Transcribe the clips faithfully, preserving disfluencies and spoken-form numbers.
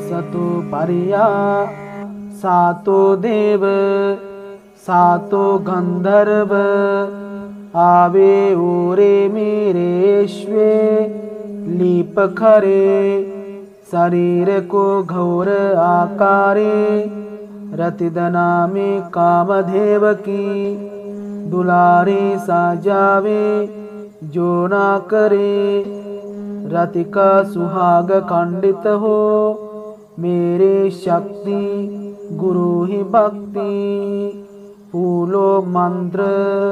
सतो पर्या सातो देव सातो गंधर्व आवे ओरे मेरेश्वे लीप खरे शरीर को घोर आकारे रतिदना में कामधेव की दुलारे साजावे जो ना करे रति का सुहाग खंडित हो मेरे शक्ति गुरु ही भक्ति फूलो मंत्र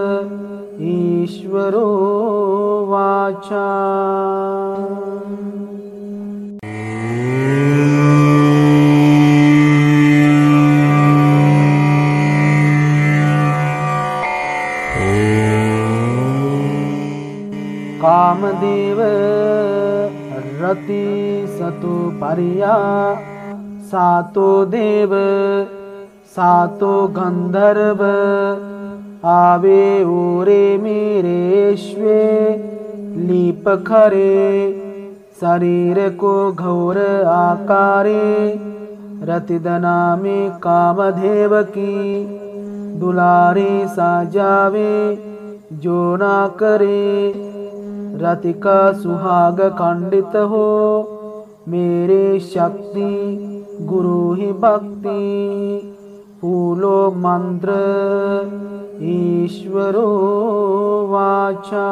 ईश्वरो वाचा। कामदेव रति सतो पर्या सातो देव सातो गंधर्व आवे ओरे मेरेश्वे लीप खरे शरीर को घोर आकारे रतिदना में कामधेव की दुलारे साजावे जो ना करे रति का सुहाग खंडित हो मेरे शक्ति गुरु ही भक्ति फूलो मंत्र ईश्वरो वाचा।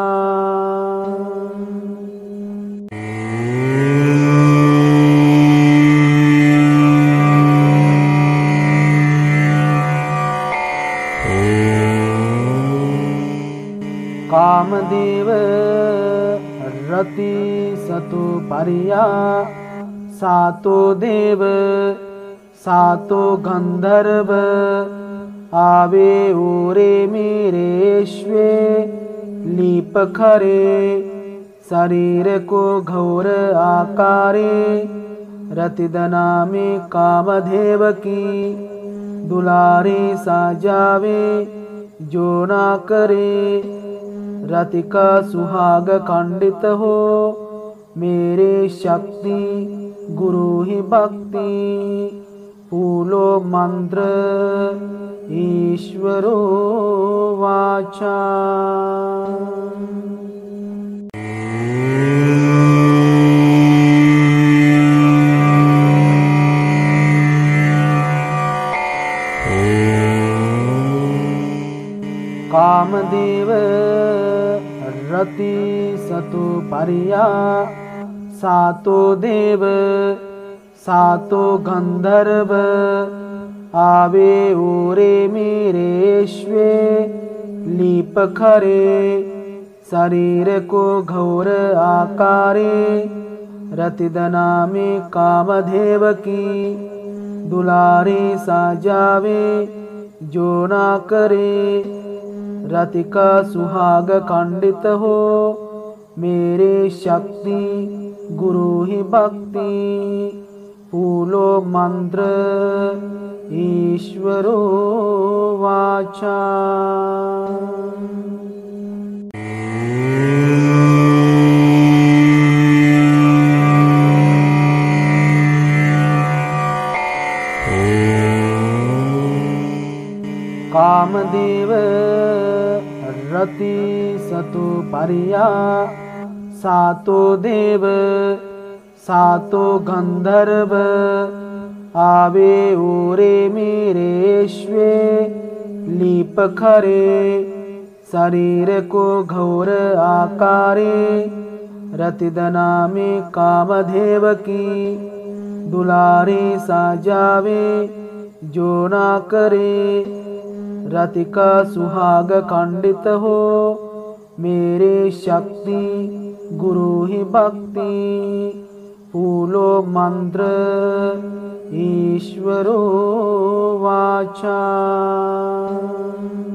कामदेव रति सतो पर्या सातो देव सातो गंधर्व आवे ओरे मेरेश्वे लीप खरे शरीर को घोर आकारे रतिदना में कामधेव की दुलारे साजावे जो ना करे रति का सुहाग खंडित हो मेरे शक्ति गुरु ही भक्ति फूलो मंत्र ईश्वरो वाचा। कामदेव रति सतो पर्या सातो देव सातो गंधर्व आवे ओरे मेरेश्वे लीप खरे शरीर को घोर आकारे रतिदना में कामधेव की दुलारे साजावे जो ना करे रति का सुहाग खंडित हो मेरे शक्ति गुरु ही भक्ति फूलो मंत्र ईश्वरो वाचा। कामदेव रति सतो पर्या सातो देव सातो गंधर्व आवे ओरे मेरेश्वे लीप खरे शरीर को घोर आकारे रतिदना में कामधेव की दुलारे साजावे जो ना करे रति का सुहाग खंडित हो मेरे शक्ति गुरु ही भक्ति फूलो मंत्र ईश्वरो वाचा।